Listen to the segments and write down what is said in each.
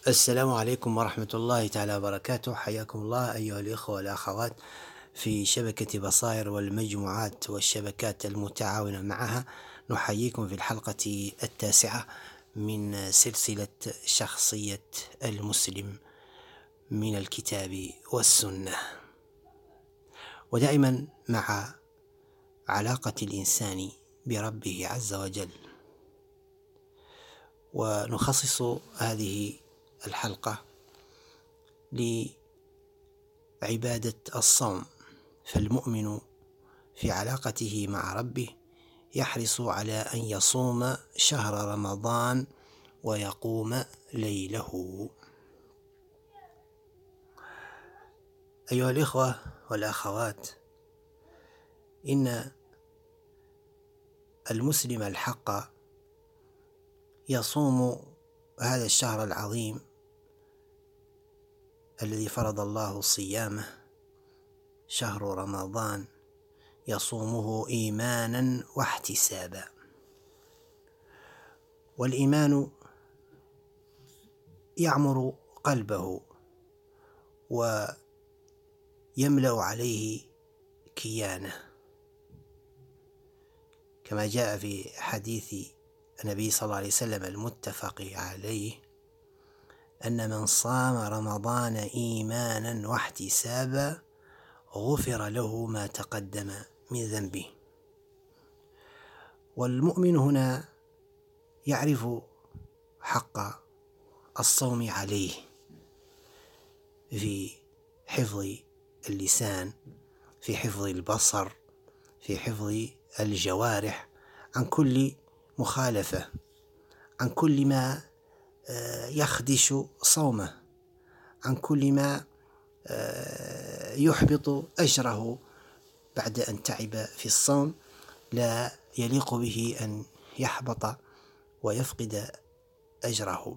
السلام عليكم ورحمة الله تعالى وبركاته. حياكم الله أيها الإخوة والأخوات في شبكة بصائر والمجموعات والشبكات المتعاونة معها. نحييكم في الحلقة 9 من سلسلة شخصية المسلم من الكتاب والسنة، ودائما مع علاقة الإنسان بربه عز وجل. ونخصص هذه الحلقة لعبادة الصوم، فالمؤمن في علاقته مع ربه يحرص على أن يصوم شهر رمضان ويقوم ليله. أيها الإخوة والأخوات، إن المسلم الحق يصوم هذا الشهر العظيم الذي فرض الله صيامه، شهر رمضان، يصومه إيمانا واحتسابا. والإيمان يعمر قلبه ويملأ عليه كيانه، كما جاء في حديث النبي صلى الله عليه وسلم المتفق عليه أن من صام رمضان إيمانا واحتسابا غفر له ما تقدم من ذنبه. والمؤمن هنا يعرف حق الصوم عليه في حفظ اللسان، في حفظ البصر، في حفظ الجوارح عن كل مخالفة، عن كل ما يخدش صومه، عن كل ما يحبط أجره بعد أن تعب في الصوم. لا يليق به أن يحبط ويفقد أجره.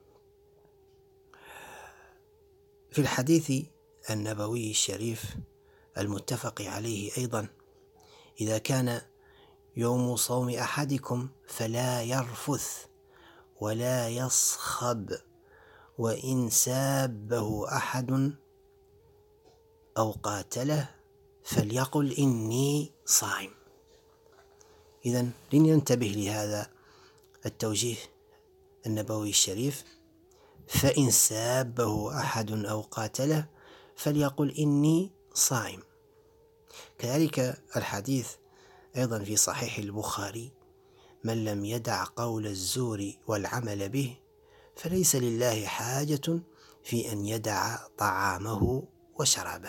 في الحديث النبوي الشريف المتفق عليه أيضا: إذا كان يوم صوم أحدكم فلا يرفث ولا يصخب، وإن سابه أحد أو قاتله فليقل إني صائم. إذن لننتبه لهذا التوجيه النبوي الشريف: فإن سابه أحد أو قاتله فليقل إني صائم. كذلك الحديث أيضا في صحيح البخاري: من لم يدع قول الزور والعمل به فليس لله حاجة في أن يدع طعامه وشرابه.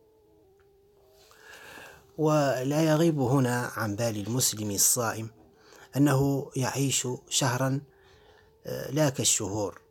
ولا يغيب هنا عن بال المسلم الصائم أنه يعيش شهرا لا كالشهور،